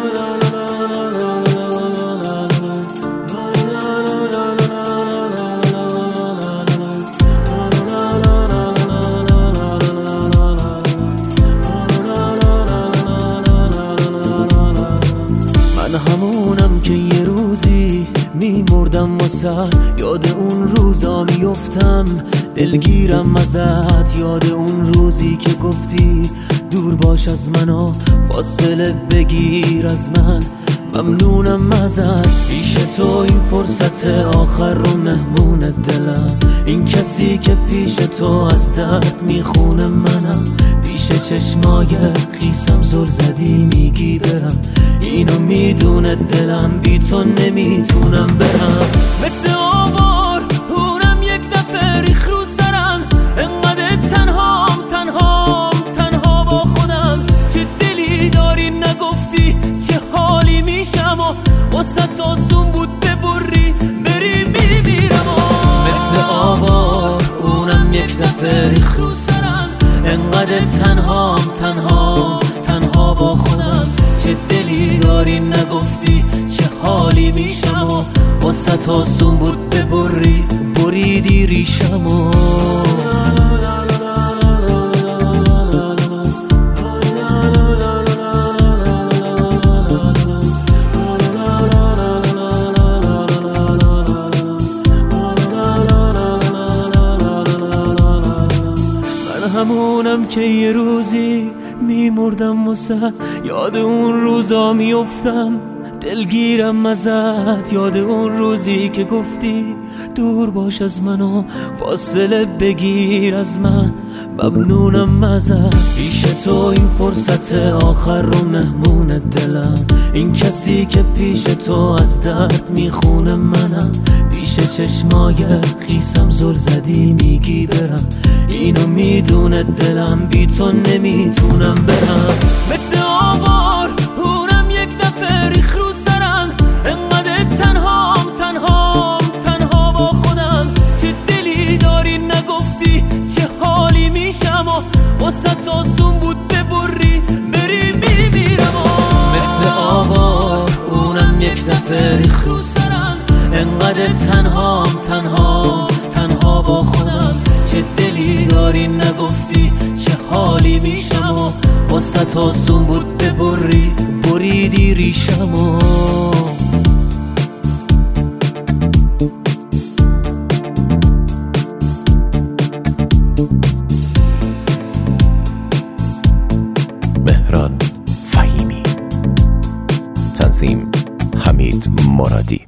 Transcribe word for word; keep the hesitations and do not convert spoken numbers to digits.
همونم که یه روزی میمردم واسه یاد اون روزا میفتم دلگیرم ازت، یاد اون روزی که گفتی دور باش از منو فاصله بگیر از من. ممنونم ازت، پیش تو این فرصت آخر رو مهمون دلم. این کسی که پیش تو از درد میخونه منم، پیش چشمای خیسم زل زدی میگی برم. اینو میدونه دلم، بی تو نمیتونم برم. مثل آوار اونم یک دفعه ریخ رو سرم، انقدر تنهام تنهام تنها با خودم. چه دلی داری نگفتی چه حالی میشم و واسه آسون بود ببری بری میمیرم. مثل آوار اونم یک دفعه ریخ رو سرم، انقدر تنهام تنهام تنها با خودم. چه دلی داری نگفتی چه حالی میشم و واسه آسون بود ببری بریدی ریشمو. همونم که یه روزی میمردم واسه یاد اون روزا میفتم دلگیرم ازت، یاد اون روزی که گفتی دور باش از منو فاصله بگیر از من. ممنونم ازت، پیش تو این فرصت آخر رو مهمون دلم. این کسی که پیش تو از درد میخونه منم، پیش چشمای خیسم زل زدی میگی برم. اینو میدونه دلم، بی تو نمیتونم برم. مثل آوار اونم یک دفعه ریخ رو سرم، انقدر تنهام تنهام تنها با خودم. چه دلی داری نگفتی چه حالی میشم و واسه آسون بود ببری بری میمیرم. مثل آوار اونم یک دفعه ریخ رو سرم، انقدر تنهام تنهام تنها با خودم. چه دلی داری نگفتی چه حالی میشم و واسه آسون بود ببری بریدی ریشمو. مهران فهیمی، تنظیم حمید مرادی.